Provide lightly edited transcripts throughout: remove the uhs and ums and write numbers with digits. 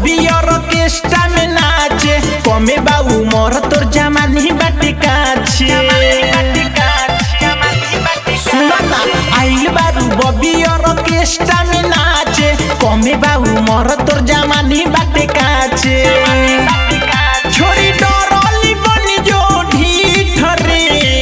Bobby और orchestra में नाचे कमे बा उमर तोर जमानी बाटे काचे सुना ना आइल बारू बॉबी और ऑर्केस्ट्रा में नाचे कमे बा उमर तोर जमानी बाटे काचे छोरी डरली बनी जो ढीठ रे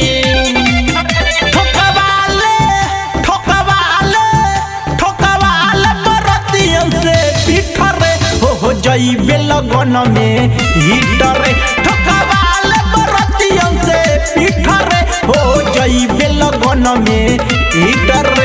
जइबे लगन में हिटरे ठोकवाले बरतियन से पिठरे हो जइबे लगन में हिटरे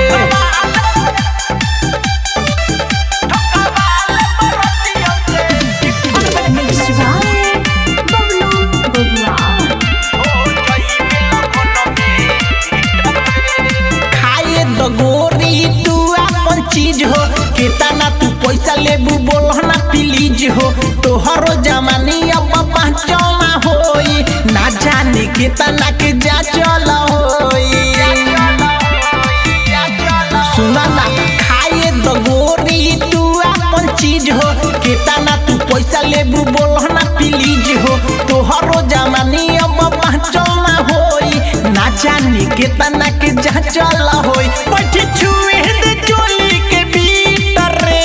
खाए द गोरी तू अपन चीज हो केतना तू पैसा लेबू बोलना प्लीज हो तोहरो जमानी अब पहचाना होई ना जाने केतना के जा चल होई सुना ना खाए द गोरी तू अपन चीज हो केतना तू पैसा लेबू बोलना प्लीज हो तोहरो जमानी अब पहचाना होई ना जाने केतना के जा चल होई बैठी छुए दे चोली के भीतर रे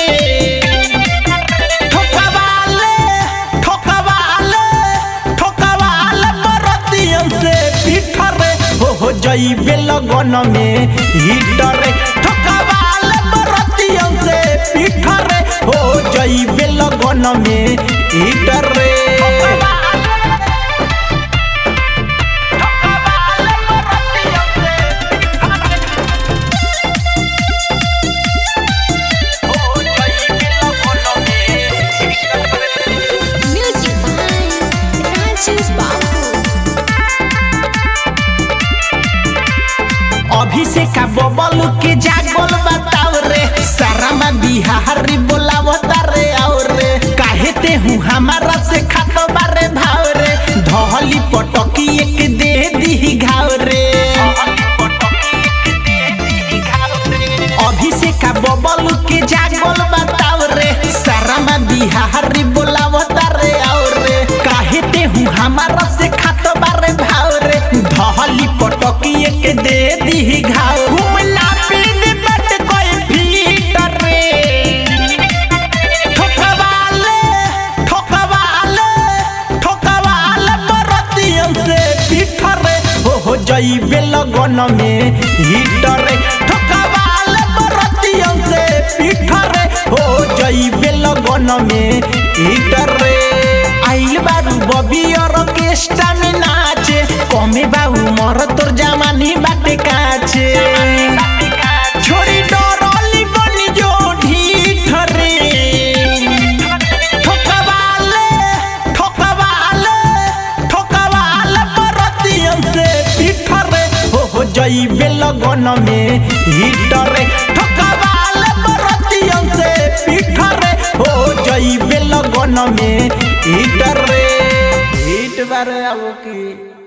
जइबे लगन में हिटरे ठोकवाले बरतियन से पिठरे हो जइबे लगन में हिटरे अभिषेक बबलू के जागल बताओ रे सारा बिहारी बोलावता रे और रे काहे ते हूँ हमारा से खातो बारे भाव रे धहली पटकी एक दे दी घाव रे अभिषेक बबलू के जागल बताओ रे सारा बिहारी बोलावता रे और रे काहे ते हूँ हमारा से खातो बारे भाव रे धहली पटकी एक दे दी घाव घूमना पीने बट कोई भीतर रे ठोकवाले बरतियन से पिठरे हो जइबे लगन में हिटरे ठोकवाले बरतियन से पिठरे हो जइबे लगन में हिटरे आइल बारू बॉबी और ऑर्केस्ट्रा में नाचे कमे बा उमर तोर जमानी बाटे काचे छोरी डरली बनी जो ढीठ रे ठोकवाले बरतियन से पिठरे हो जइबे लगन में हिटरे ठोकवाले बरतियन से पिठरे हो जइबे लगन में हिटरे हिट बारे आवो की